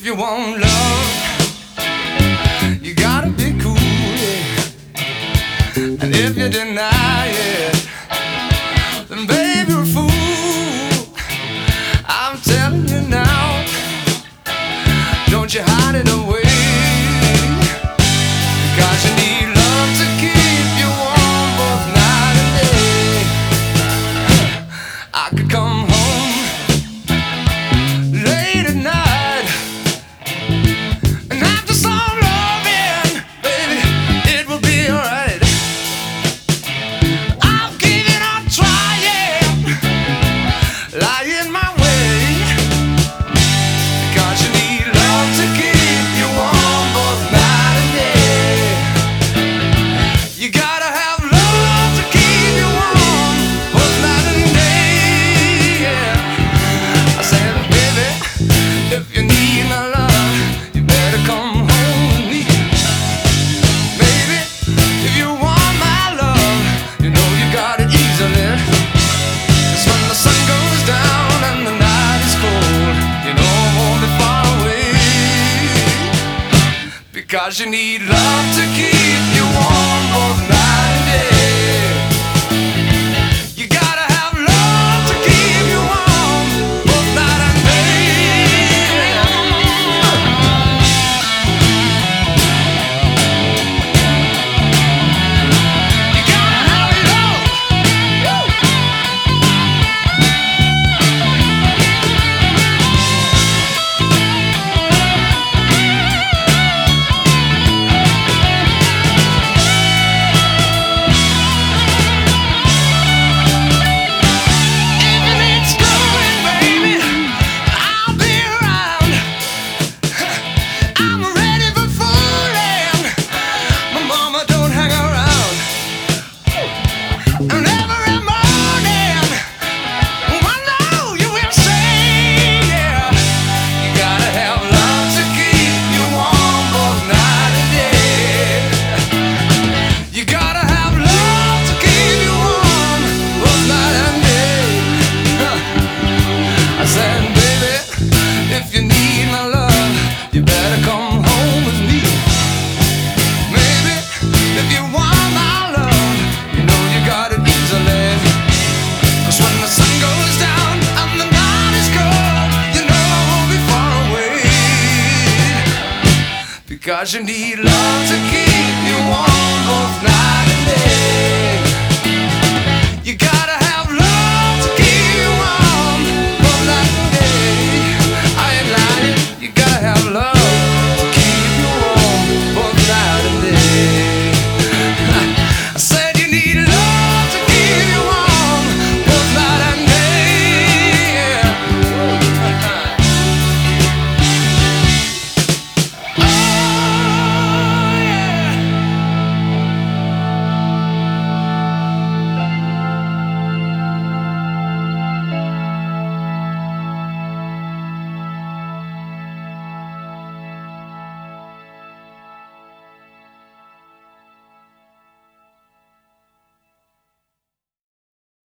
If you want love, you gotta be cool, yeah. And if you deny it, then baby, you're a fool. I'm telling you now, don't you hide it away, because you need love to keep you warm both night and day. I could come home late at night, and after some loving, baby, it will be alright. I'll give it a try, yeah, lying my way, because you need love to keep you warm both night and day. You gotta have love to keep you warm both night and day, yeah. I said, baby, if you need my love, you better come home with me. Baby, if you want my love, you know you got it easily. 'Cause when the sun goes down and the night is cold, you know I won't be far away, because you need love to keep you warm both night and day. You gotta have love to keep you warm both night and day. You gotta have love. Even it's going, baby, I'll be around. I'm ready for fooling. My mama don't hang around. And every morning, I know you will say, yeah, you gotta have love to keep you warm both night and day. You gotta have love to keep you warm both night and day. I said, baby, if you need my love, you better come home with me. Maybe if you want my love, you know you got it easily. 'Cause when the sun goes down and the night is cold, you know I won't be far away, because you need love to keep